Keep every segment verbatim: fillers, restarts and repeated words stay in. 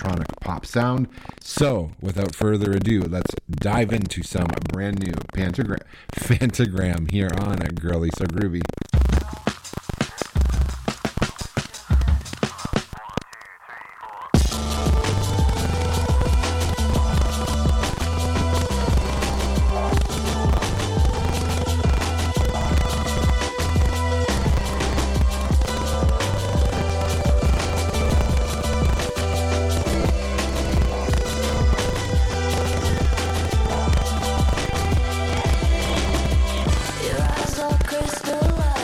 electronic pop sound. So, without further ado, let's dive into some brand new Phantogram, Phantogram here on Girly So Groovy. Your eyes are crystal.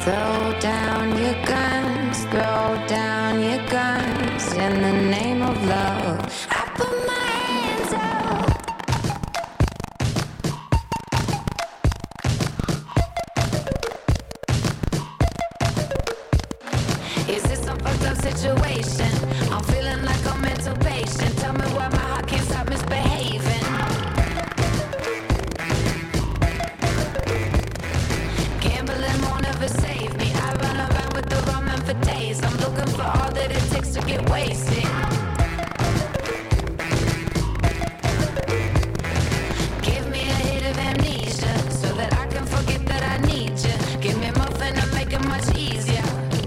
Throw down your guns, throw down your guns in the name of love. I put my hands up. Is this some fucked up situation? I'm feeling like a mental patient. Tell me why my heart can't stop misbehaving. Gambling won't ever save me. I run around with the wrong man for days. I'm looking for all that it takes to get wasted. Give me a hit of amnesia so that I can forget that I need you. Give me muffin to make it much easier.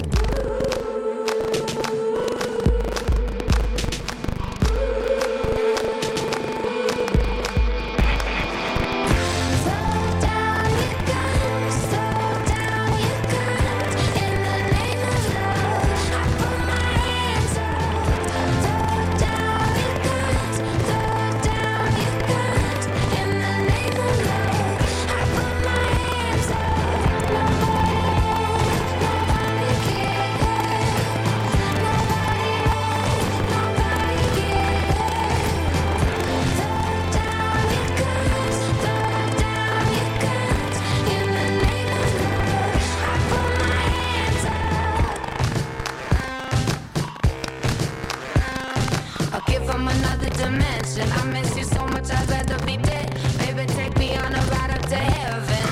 I miss you so much, I'd rather be dead. Baby, take me on a ride up to heaven.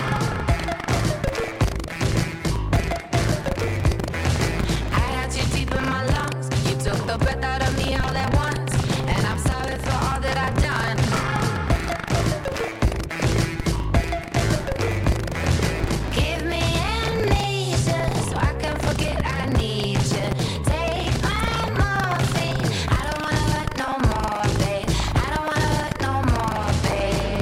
I had you deep in my lungs. You took the breath out of me all at once. And I'm sorry for all that I've done. Give me amnesia so I can forget I need you. Take my morphine. I don't wanna hurt no more, babe. I don't wanna hurt no more, babe.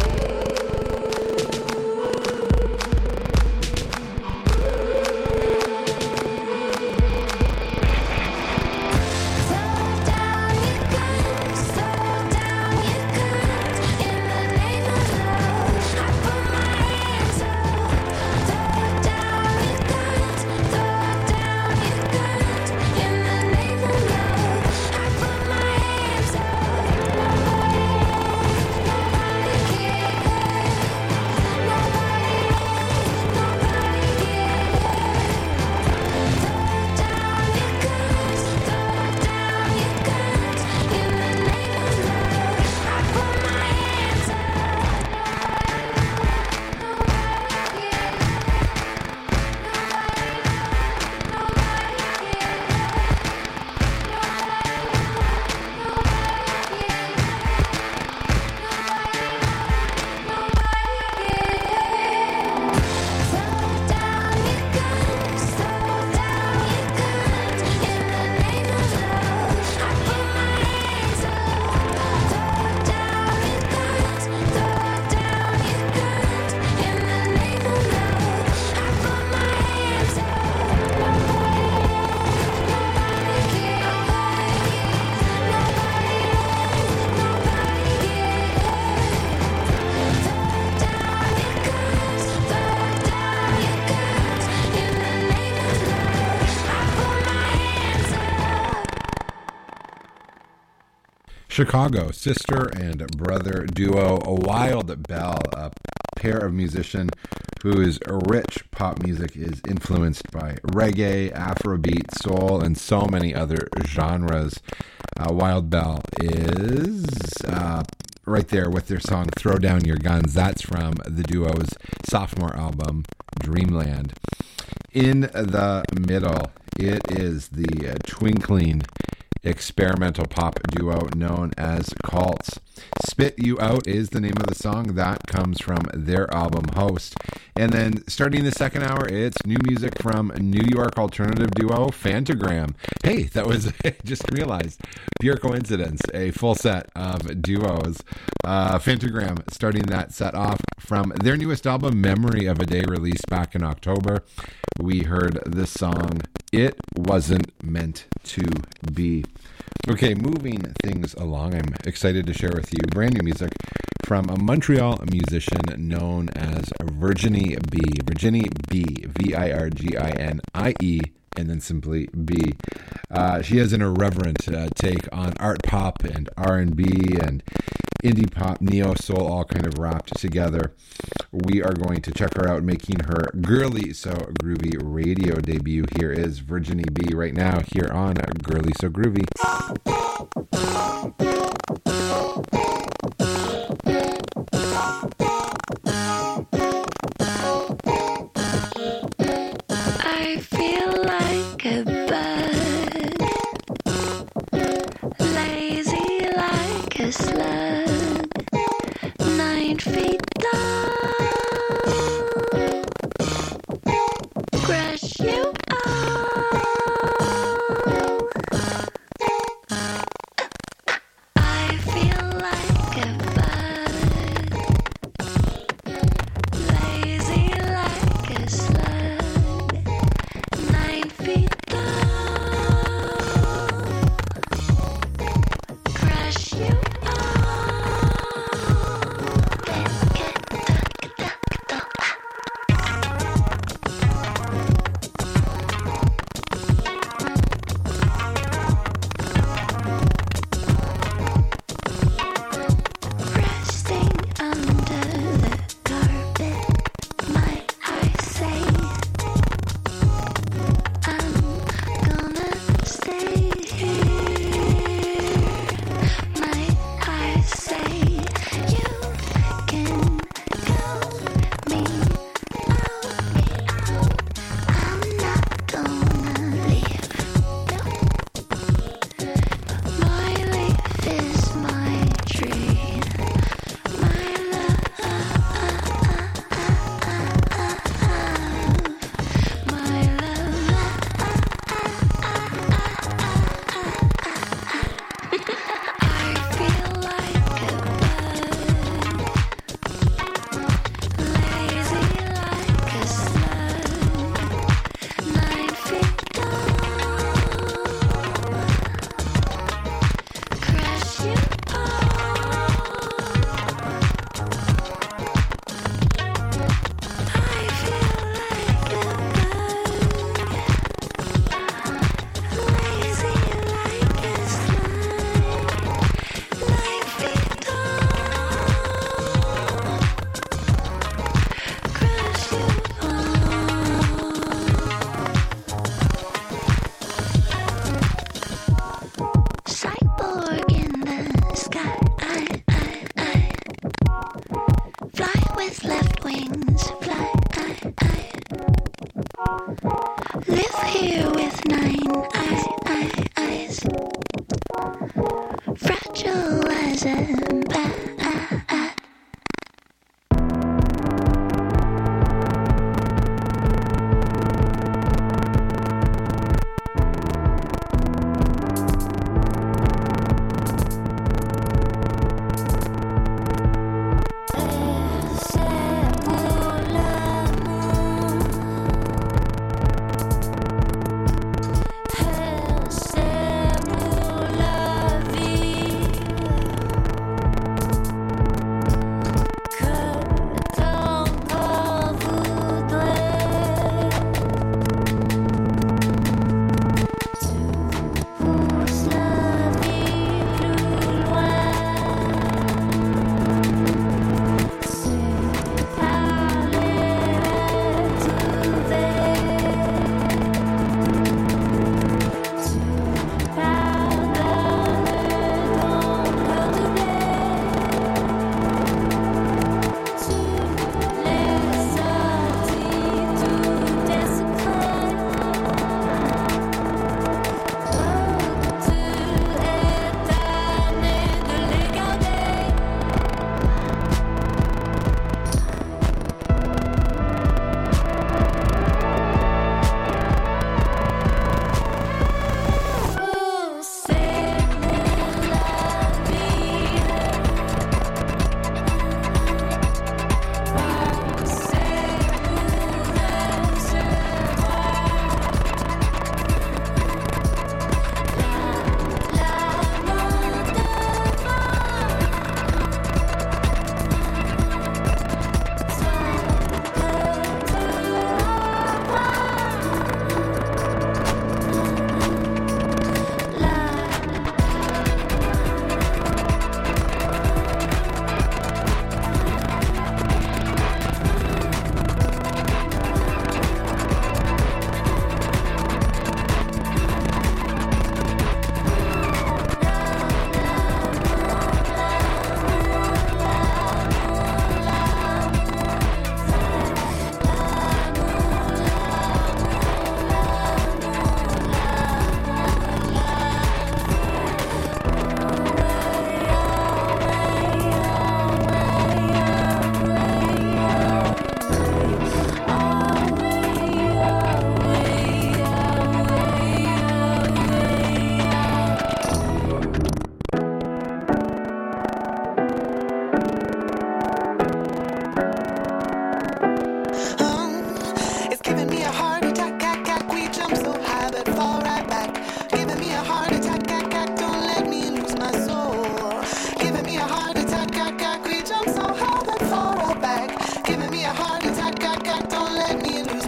Throw down your guns, throw down your guns in the name of love. I put my hands up. Throw down your guns, throw down your guns in the name of love. I put my hands up. Nobody knows, nobody cares. Nobody knows, nobody cares. Throw down your guns, throw down your guns in the name of love. I put my hands up. Nobody knows, nobody Chicago, sister and brother duo Wild Bell, a pair of musicians whose rich pop music is influenced by reggae, Afrobeat, soul, and so many other genres. Uh, Wild Bell is uh, right there with their song Throw Down Your Guns. That's from the duo's sophomore album, Dreamland. In the middle, it is the uh, twinkling experimental pop duo known as Cults. Spit You Out is the name of the song. That comes from their album Host. And then starting the second hour, it's new music from New York alternative duo Fantagram. Hey, that was, I just realized, pure coincidence, a full set of duos. Uh, Fantagram starting that set off from their newest album, Memory of a Day, released back in October. We heard this song, It Wasn't Meant to Be. Okay, moving things along, I'm excited to share with you brand new music from a Montreal musician known as Virginie B. Virginie B. V I R G I N I E, and then simply B. Uh, she has an irreverent uh, take on art pop and R and B and indie pop, neo soul, all kind of wrapped together. We are going to check her out, making her Girly So Groovy radio debut. Here is Virginie B right now here on Girly So Groovy. I feel like a bird, lazy like a slug, nine feet long, crush you all. I feel like a bird, lazy like a slug, nine feet long, crush you all. Resting under the carpet, my eyes say I'm gonna stay here. My eyes say you can count me out. I'm not gonna leave. My leaf is my tree. My love, my love. I feel like a bird, lazy like a slug, nine feet long, crush you all. I feel like a bird, lazy like a slug, nine feet long, crush you all. Cyborg in the sky, I, I, I fly with left wings, fly, I, I live here with nine I, I, eyes, fragile as a bat. C'est pour l'amour.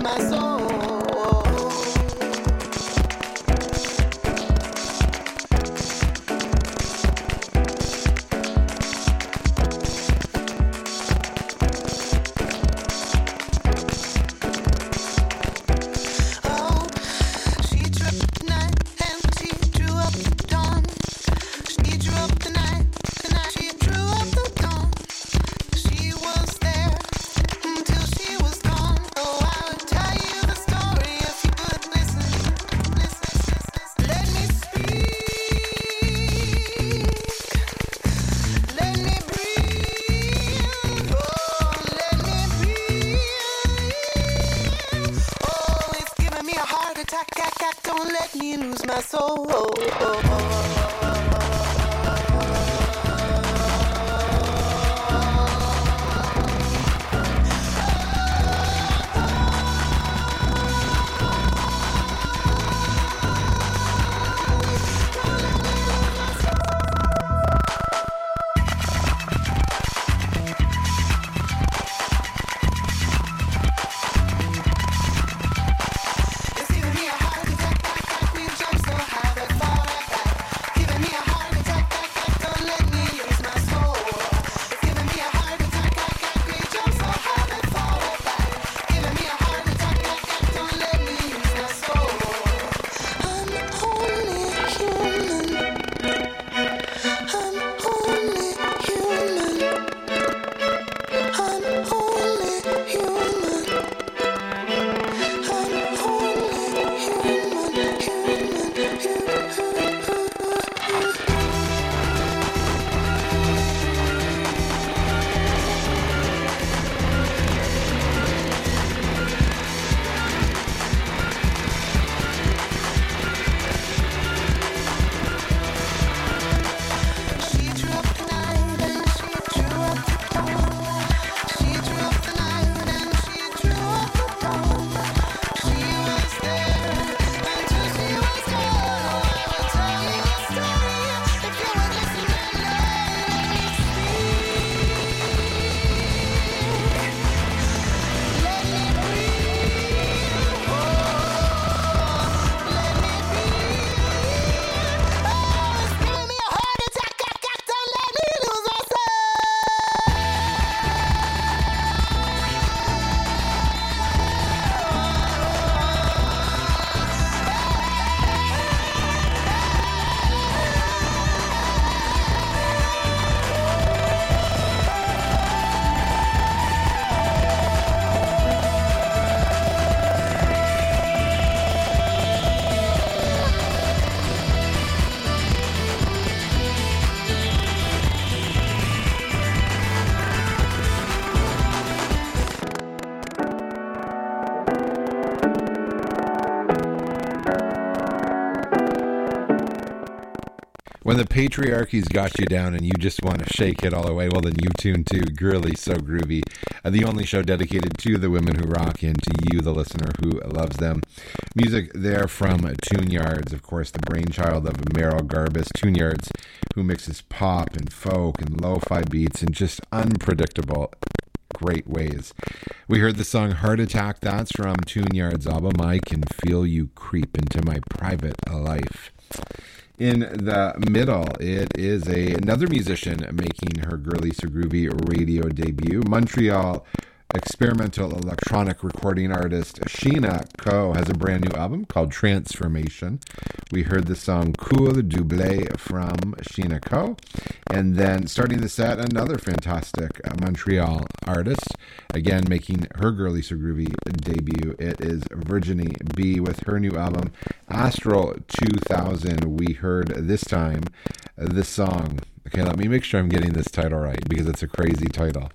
my soul. Oh, she drew up the night and she drew up the dawn. She drew up the night, the night she drew up the dawn. She was there until she was gone. Oh, I would tell you the story if you would listen. Listen, listen. Let me speak. Let me breathe. Oh, let me breathe. Oh, it's giving me a heart attack. Attack, attack. Don't let me lose my soul. Oh, oh, oh. It's giving me a heart attack. Attack, we jump so high that fall right back. Giving me a heart attack. Attack, don't let me lose my soul. It's giving me a heart attack. Attack, we jump so high that fall right back. Giving me a heart attack. Attack, don't let me lose my soul. I'm only human. I'm only human. I'm only human. I'm only human, human, human. She drew up the night and she drew up the dawn. She drew up the night and she drew up the dawn. She was there until she was gone. Oh, I will tell you the story if you would listen and let me speak. Let me breathe. Oh, let me breathe. Oh, it's giving me a heart attack. Attack, don't let me lose my soul. When the patriarchy's got you down and you just want to shake it all away, well, then you tune to Girly So Groovy, uh, the only show dedicated to the women who rock and to you, the listener who loves them. Music there from Tune Yards, of course, the brainchild of Meryl Garbus. Tune Yards, who mixes pop and folk and lo-fi beats in just unpredictable, great ways. We heard the song Heart Attack. That's from Tune Yards' album, I Can Feel You Creep Into My Private Life. In the middle, it is a, another musician making her Girly So Groovy radio debut. Montreal experimental electronic recording artist Sheena Ko has a brand new album called Transformation. We heard the song Cool Double from Sheena Ko. And then starting the set, another fantastic uh, Montreal artist, again making her Girly So Groovy debut. It is Virginie B with her new album Astral two thousand. We heard this time uh, the song. Okay, let me make sure I'm getting this title right because it's a crazy title.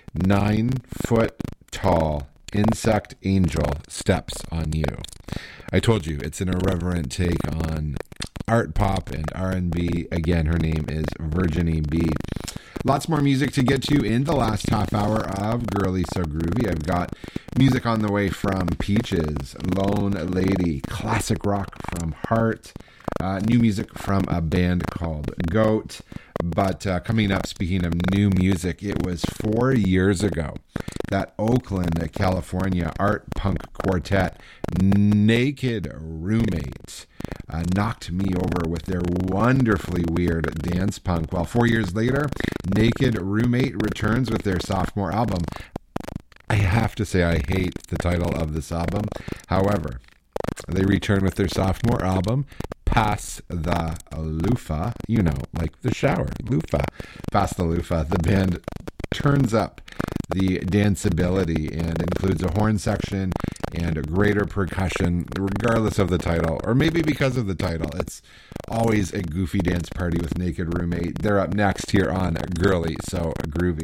Nine Foot Tall Insect Angel Steps on You. I told you, it's an irreverent take on art pop and R and B. Again, her name is Virginie B. Lots more music to get to in the last half hour of Girly So Groovy. I've got music on the way from Peaches, Lone Lady, classic rock from Heart, uh, new music from a band called Goat, But uh, coming up, speaking of new music, it was four years ago that Oakland, California art punk quartet Naked Roommate uh, knocked me over with their wonderfully weird dance punk. Well, four years later, Naked Roommate returns with their sophomore album. I have to say I hate the title of this album. However, they return with their sophomore album, Pass the Loofah, you know, like the shower, loofah. Pass the Loofah. The band turns up the danceability and includes a horn section and a greater percussion, regardless of the title, or maybe because of the title. It's always a goofy dance party with Naked Roommate. They're up next here on Girly So Groovy.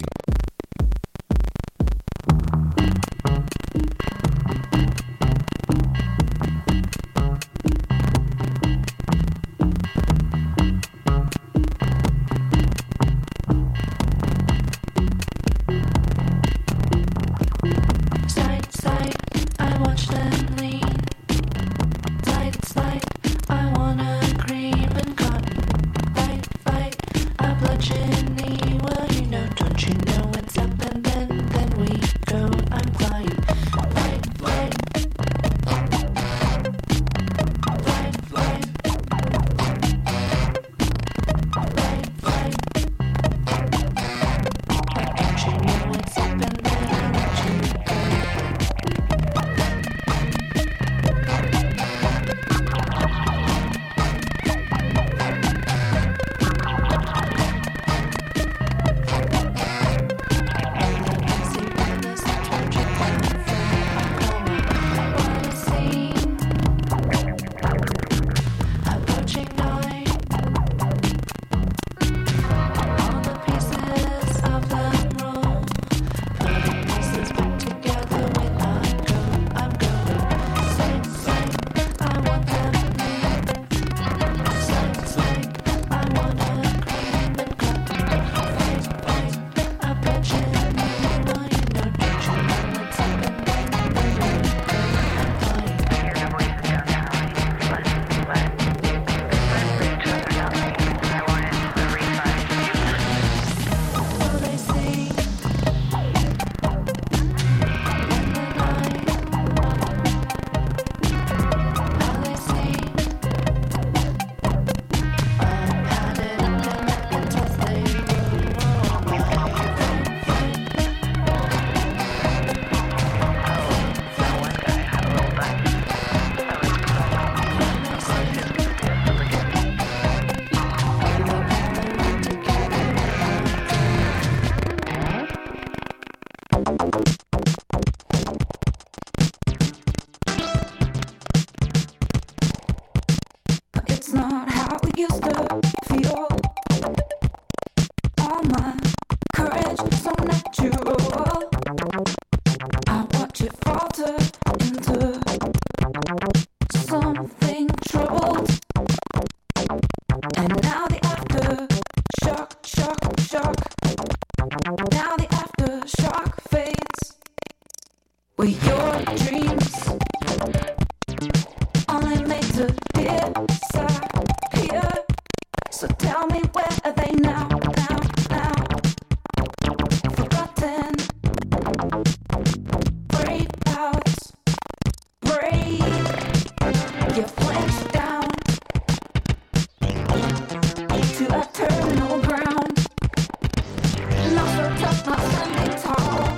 Slide, slide, I watch them lean. Slide, slide, I wanna cream and cotton. Fight, fight, a bludgeon knee. Well, you know, don't you know what's up? And then, then we go. I'm flying. Fight, fight, fight, fight, fight, fight. Don't you know what's up? And then I let you go. It's not how it used to feel. All my courage so natural. I watch it falter into something troubled. And now the after shock, shock, shock. Now the after shock fades. With your dreams only made to disappear. So tell me, where are they now, now, now? Forgotten. Break out. Break. You flinch down to a terminal ground. Not so tough, not standing tall.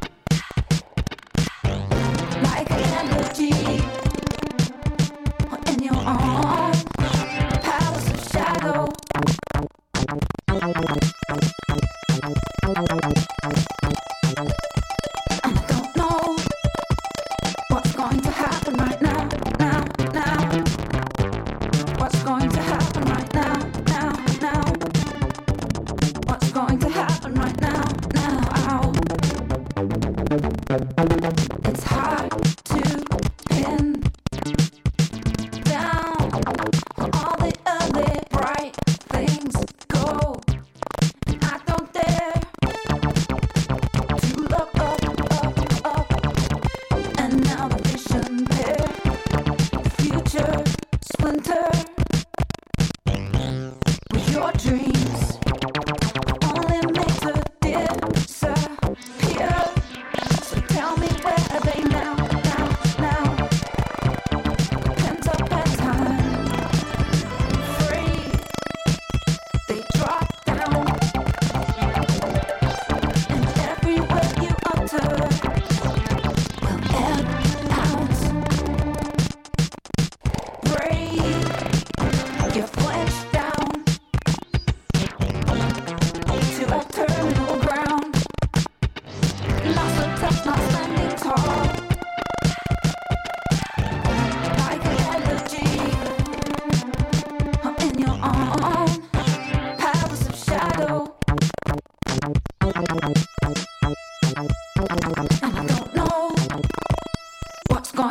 Like an energy in your arms, palace of shadow. And I don't know what's going to happen right now, now, now. What's going to happen right now, now, now. What's going to happen right now, now. It's hard to pin down where all the early bright things go. And I don't dare to look up, up, up. And now the vision there, the future splinter with your dreams.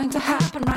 going to happen